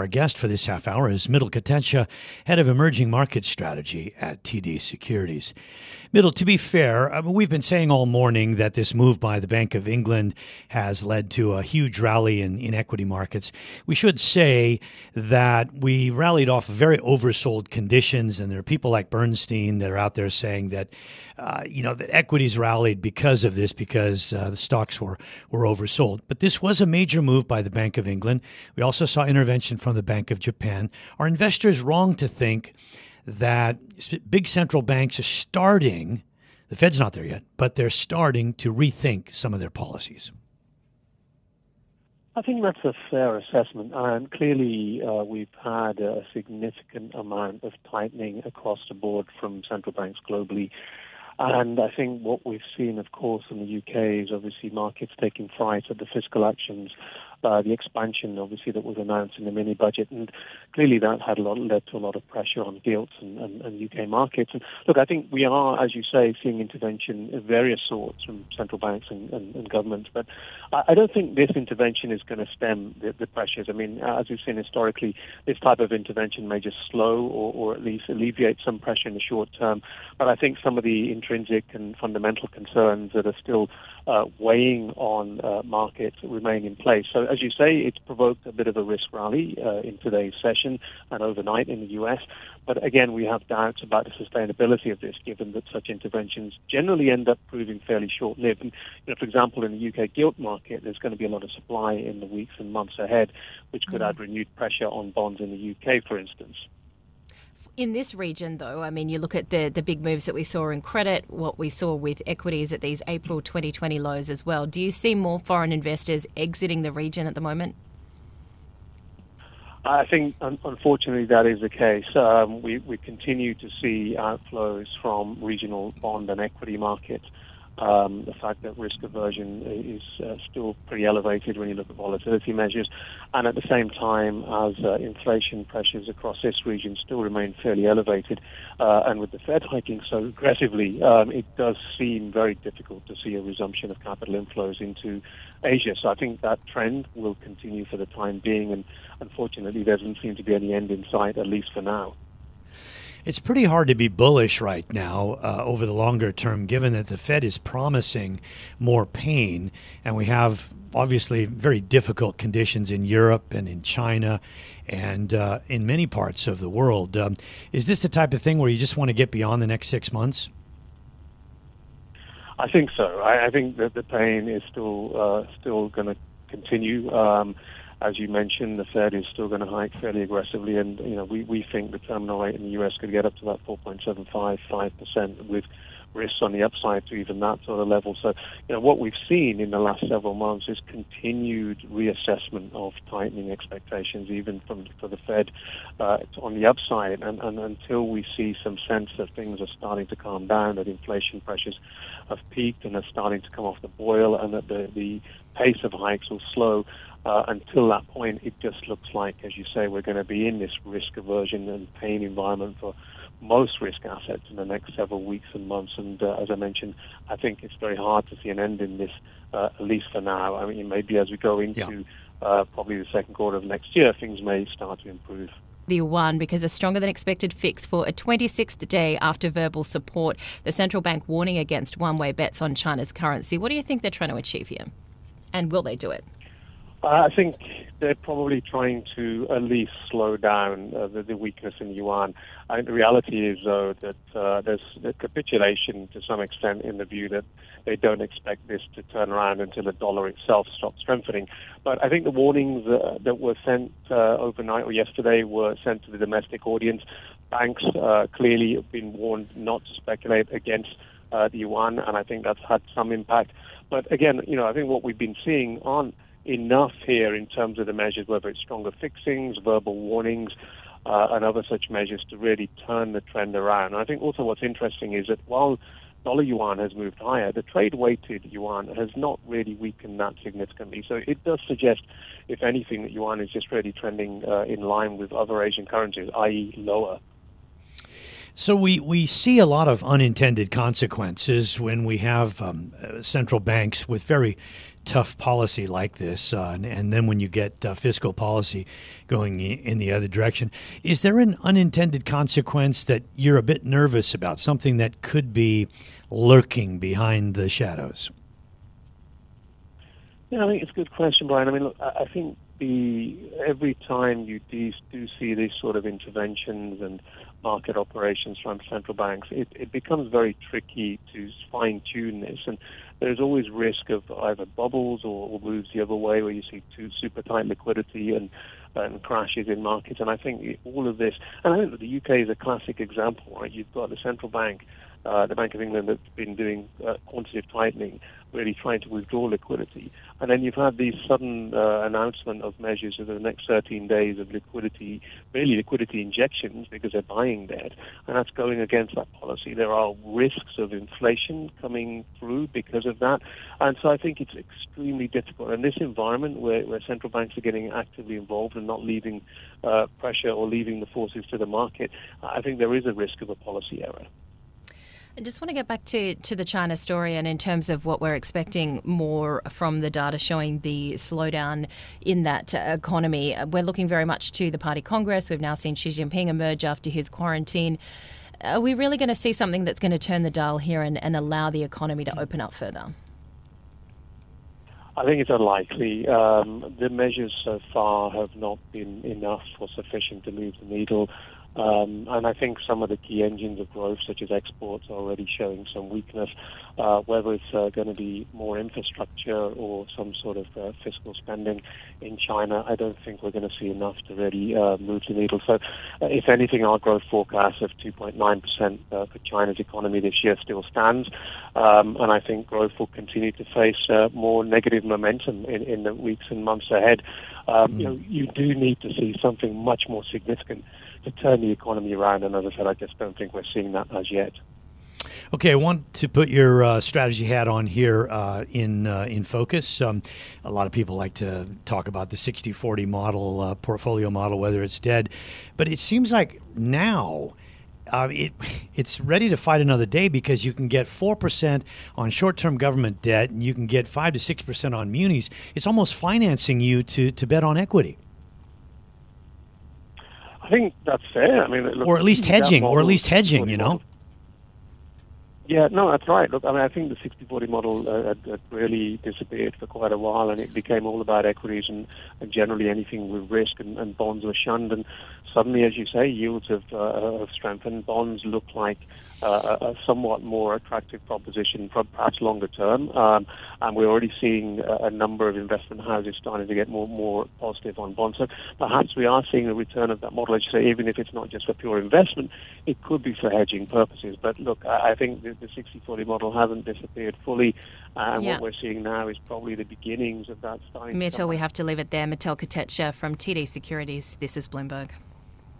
Our guest for this half hour is Mitul Kotecha, Head of Emerging Market Strategy at TD Securities. Mitul, to be fair, we've been saying all morning that this move by the Bank of England has led to a huge rally in equity markets. We should say that we rallied off very oversold conditions, and there are people like Bernstein that are out there saying that that equities rallied because of this, because the stocks were oversold. But this was a major move by the Bank of England. We also saw intervention from the Bank of Japan. Are investors wrong to think that big central banks are starting, the Fed's not there yet, but they're starting to rethink some of their policies? I think that's a fair assessment. And clearly, we've had a significant amount of tightening across the board from central banks globally. And I think what we've seen, of course, in the UK is obviously markets taking fright at the fiscal actions, the expansion, obviously, that was announced in the mini budget. And clearly that had led to a lot of pressure on gilts and UK markets. And look, I think we are, as you say, seeing intervention of various sorts from central banks and governments. But I don't think this intervention is going to stem the pressures. I mean, as we've seen historically, this type of intervention may just slow or at least alleviate some pressure in the short term. But I think some of the intrinsic and fundamental concerns that are still weighing on markets remain in place. So, as you say, it's provoked a bit of a risk rally in today's session and overnight in the U.S. But again, we have doubts about the sustainability of this, given that such interventions generally end up proving fairly short-lived. And, for example, in the UK gilt market, there's going to be a lot of supply in the weeks and months ahead, which could add renewed pressure on bonds in the UK, for instance. In this region, though, I mean, you look at the big moves that we saw in credit, what we saw with equities at these April 2020 lows as well. Do you see more foreign investors exiting the region at the moment? I think, unfortunately, that is the case. We continue to see outflows from regional bond and equity markets. The fact that risk aversion is still pretty elevated when you look at volatility measures. And at the same time, as inflation pressures across this region still remain fairly elevated, and with the Fed hiking so aggressively, it does seem very difficult to see a resumption of capital inflows into Asia. So I think that trend will continue for the time being, and unfortunately, there doesn't seem to be any end in sight, at least for now. It's pretty hard to be bullish right now over the longer term, given that the Fed is promising more pain, and we have obviously very difficult conditions in Europe and in China and in many parts of the world. Is this the type of thing where you just want to get beyond the next 6 months? I think so. I think that the pain is still going to continue. As you mentioned, the Fed is still going to hike fairly aggressively, and we think the terminal rate in the U.S. could get up to about 4.75-5%, with risks on the upside to even that sort of level. So, what we've seen in the last several months is continued reassessment of tightening expectations, even for the Fed on the upside, and until we see some sense that things are starting to calm down, that inflation pressures have peaked and are starting to come off the boil, and that the pace of hikes will slow. Until that point, it just looks like, as you say, we're going to be in this risk aversion and pain environment for most risk assets in the next several weeks and months. And as I mentioned, I think it's very hard to see an end in this, at least for now. I mean, maybe as we go into probably the second quarter of next year, things may start to improve. The yuan, because a stronger than expected fix for a 26th day after verbal support. The central bank warning against one-way bets on China's currency. What do you think they're trying to achieve here? And will they do it? I think they're probably trying to at least slow down the weakness in yuan. I think the reality is, though, that there's a capitulation to some extent in the view that they don't expect this to turn around until the dollar itself stops strengthening. But I think the warnings that were sent overnight or yesterday were sent to the domestic audience. Banks clearly have been warned not to speculate against the yuan, and I think that's had some impact. But again, I think what we've been seeing aren't enough here in terms of the measures, whether it's stronger fixings, verbal warnings, and other such measures to really turn the trend around. And I think also what's interesting is that while dollar yuan has moved higher, the trade-weighted yuan has not really weakened that significantly. So it does suggest, if anything, that yuan is just really trending in line with other Asian currencies, i.e. lower. So we see a lot of unintended consequences when we have central banks with very tough policy like this, and then when you get fiscal policy going in the other direction, is there an unintended consequence that you're a bit nervous about, something that could be lurking behind the shadows? Yeah, I think it's a good question, Brian. I mean, look, I think every time you do see these sort of interventions and market operations from central banks, it becomes very tricky to fine-tune this. And there's always risk of either bubbles or moves the other way where you see super tight liquidity and crashes in markets. And I think all of this, and I think that the UK is a classic example, right? You've got the central bank, the Bank of England, that's been doing quantitative tightening, really trying to withdraw liquidity. And then you've had these sudden announcement of measures over the next 13 days of liquidity, really liquidity injections because they're buying debt, and that's going against that policy. There are risks of inflation coming through because of that. And so I think it's extremely difficult. In this environment where central banks are getting actively involved and not leaving pressure or leaving the forces to the market, I think there is a risk of a policy error. I just want to get back to the China story, and in terms of what we're expecting more from the data showing the slowdown in that economy. We're looking very much to the Party Congress. We've now seen Xi Jinping emerge after his quarantine. Are we really going to see something that's going to turn the dial here and allow the economy to open up further? I think it's unlikely. The measures so far have not been enough or sufficient to move the needle. And I think some of the key engines of growth, such as exports, are already showing some weakness. Whether it's going to be more infrastructure or some sort of fiscal spending in China, I don't think we're going to see enough to really move the needle. So, if anything, our growth forecast of 2.9% for China's economy this year still stands. And I think growth will continue to face more negative momentum in the weeks and months ahead. You do need to see something much more significant to turn the economy around, and as I said, I just don't think we're seeing that as yet. Okay, I want to put your strategy hat on here in focus. A lot of people like to talk about the 60-40 model, portfolio model, whether it's dead, but it seems like now it's ready to fight another day because you can get 4% on short-term government debt, and you can get 5 to 6% on munis. It's almost financing you to bet on equity. I think that's fair. I mean, look, or at least hedging, you know. Yeah, no, that's right. Look, I mean, I think the 60-40 model had really disappeared for quite a while, and it became all about equities and generally anything with risk, and bonds were shunned. And suddenly, as you say, yields have strengthened. Bonds look like a somewhat more attractive proposition, perhaps longer term. And we're already seeing a number of investment houses starting to get more positive on bonds. So perhaps we are seeing a return of that model. As you say, even if it's not just for pure investment, it could be for hedging purposes. But look, I think the 60-40 model hasn't disappeared fully. And what we're seeing now is probably the beginnings of that starting. Mittal, we have to leave it there. Mittal Kotecha from TD Securities. This is Bloomberg.